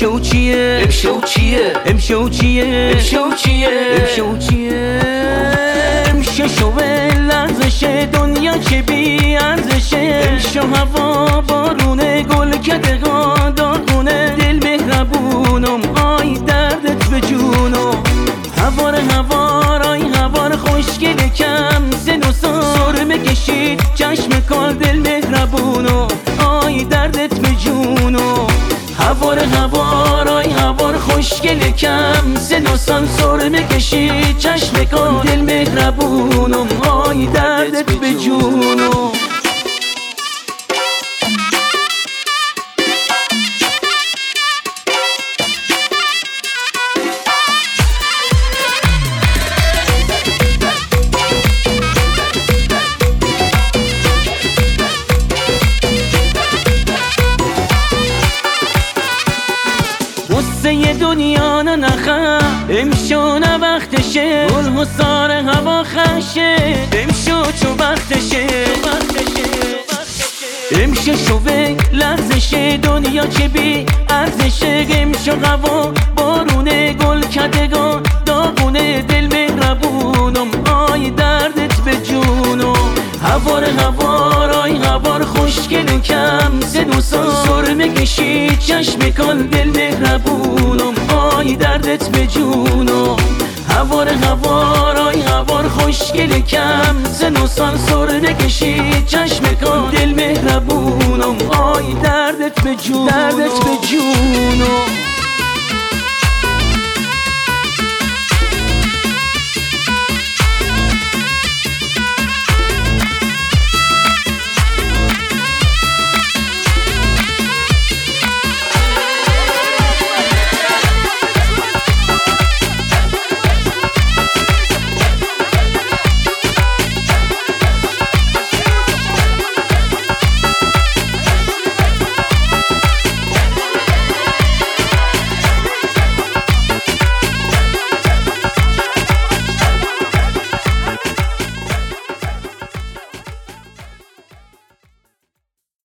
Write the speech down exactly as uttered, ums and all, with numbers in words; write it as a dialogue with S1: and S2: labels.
S1: امشو چیه
S2: امشو چیه
S1: امشو چیه
S2: امشو چیه
S1: امشو چیه امشو شوه لرزش دنیا که بی ارزشه امشو هوا بارونه گل کدگا داغونه دل مهربونم آی دردت به جونم هوار هوار آی هوار خوشگل کم سن و سرمه کشید چشم کار دل مهربونو آی دردت به جونو هوار هوار آی هوار خوشگل کم سن و سرمه کشید چشم کار دل مهربونو آی دردت به جونو قصه دنیا نه نخه امشو نه وقتشه گل حصار هوا خشه امشو چو وقتشه امشو شوه لرزش دنیا که بی ارزشه امشو هوا بارونه گل کدگان داغونه دل مهربونم آی دردت به جونم هوار هوار آی هوار خوشگل کم سن و سرمه کشید چشم کن دل مهربونم آی دردت به جونم هوار هوار آی هوار خوشگل کم سن و سرمه کشید چشم کن دل مهربونم آی دردت به جونم دردت به جونم